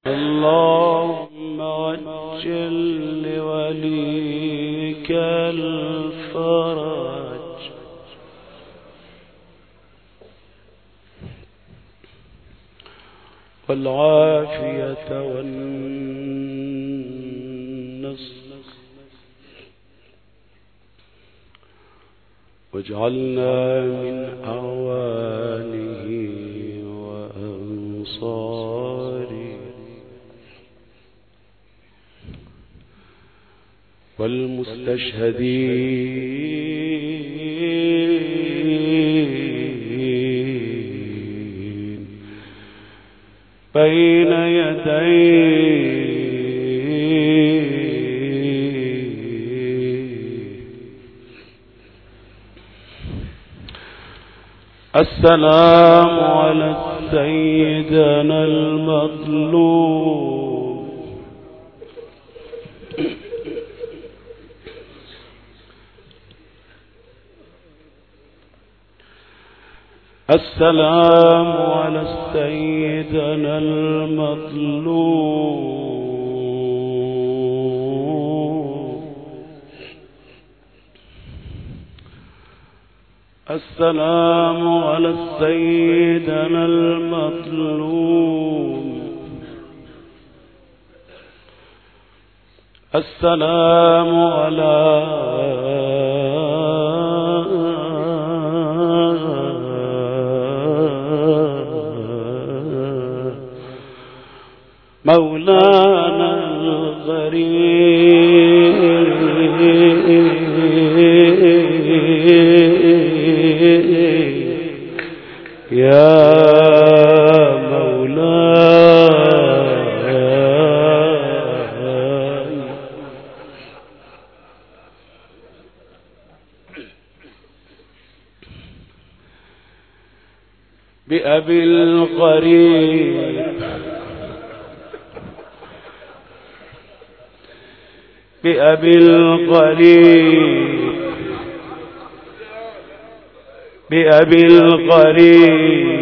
اللهم وجل لوليك الفرج والعافية والنصر، واجعلنا من أعوانه وأنصاره والمستشهدين بين يديه. السلام على سيدنا المظلوم، السلام على سيدنا المظلوم، السلام على سيدنا المظلوم، السلام على مولانا الغريب يا مولاي. بأبي الغريب، بأبي الغريب، بأبي الغريب،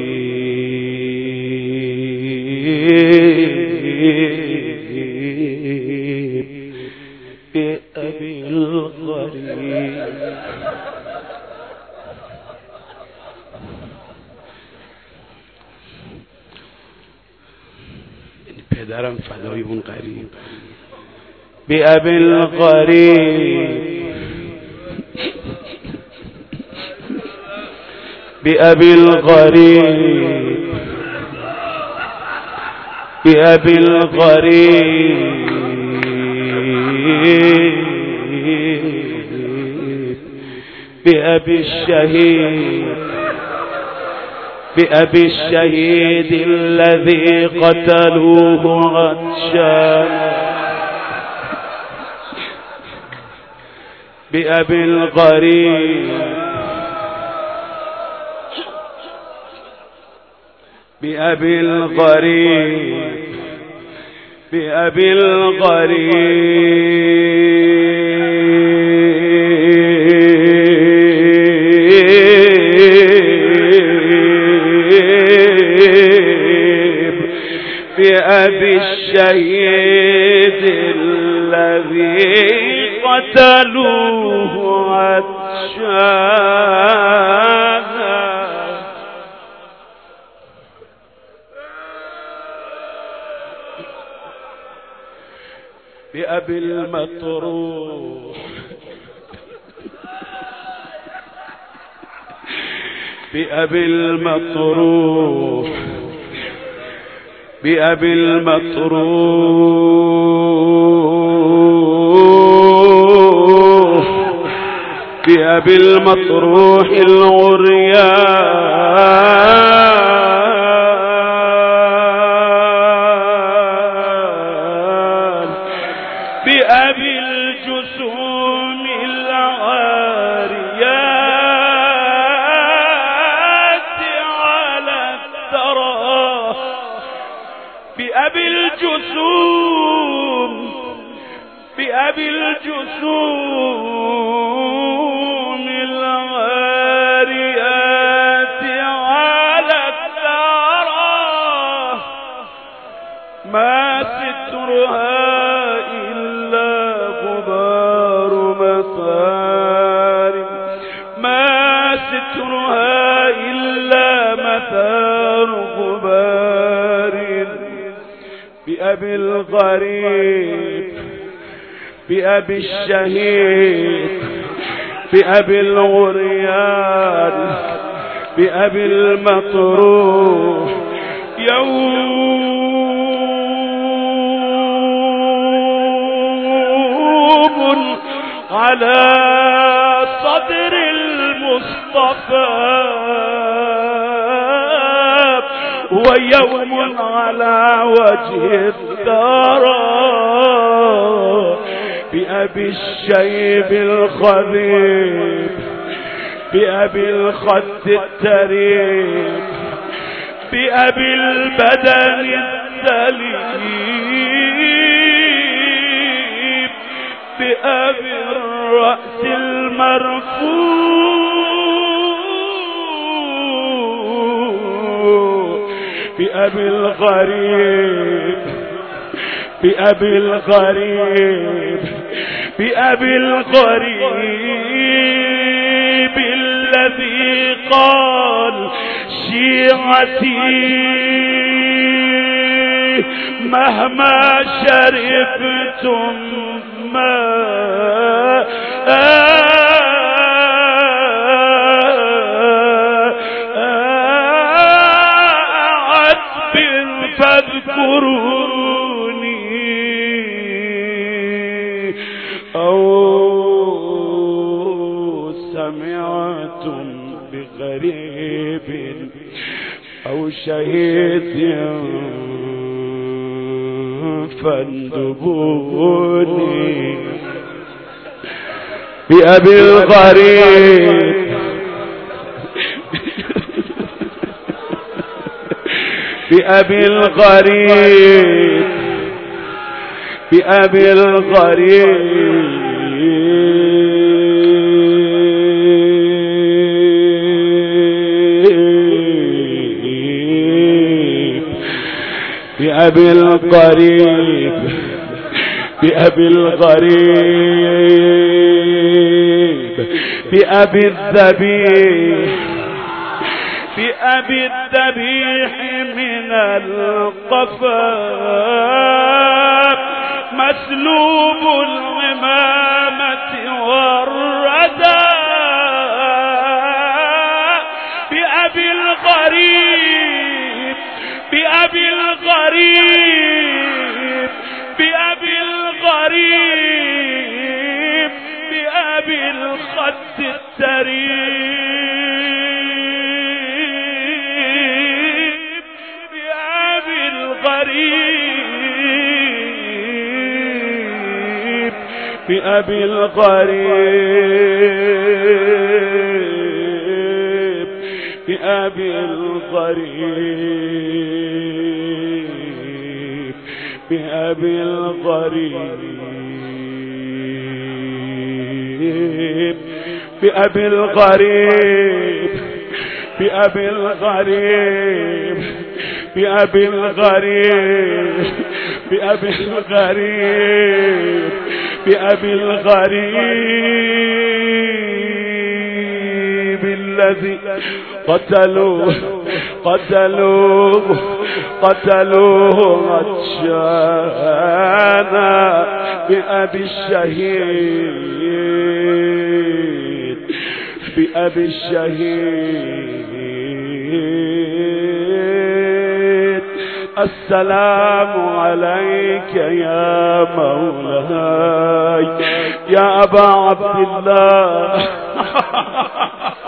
بأبي الغريب. پدرم فدای اون غریب. بأبي الغريب، بأبي الغريب، بأبي الغريب، بأبي الشهيد، بأبي الشهيد الذي قتلوه عطشانا، بأبي الغريب، بأبي الغريب، بأبي الغريب، بأبي الشهيد الذي قتلوه عطشانا، بأبي المطروح، بأبي المطروح، بأبي المطروح، بأبي المطروح العريان، بأبي الجسوم العاريات على الثرى، بأبي الجسوم، بأبي الجسوم العاريات على الثرى، أثار غبار بأبي الغريب بأبي الشهيد بأبي الغريان بأبي المطروح يوم على صدر المصطفى ويوم على وجه الثرى بأبي الشيب الخبيب بأبي الخد التريب بأبي البدن السليم بأبي الرأس المرفوع بأبي الغريب بأبي الغريب بأبي الغريب الذي قال شيعتي مهما شربتم ماء عذب فاذكروني أو سمعتم بغريب أو شهيد فاندبوني بأبي الغريب بأبي الغريب بأبي الغريب بأبي القريب بأبي الغريب بأبي الذبيح بأبي الذبيح من القفا مسلوب العمامة والردى بأبي الغريب بأبي الغريب بأبي الغريب بأبي الخد التريب بأبي الغريب بأبي الغريب بأبي الغريب بأبي الغريب بأبي الغريب بأبي الغريب بأبي الغريب بأبي الغريب بأبي الغريب الذي قتلوه عطشانا بأبي الشهيد بأبي الشهيد السلام عليك يا مولاي يا أبا عبد الله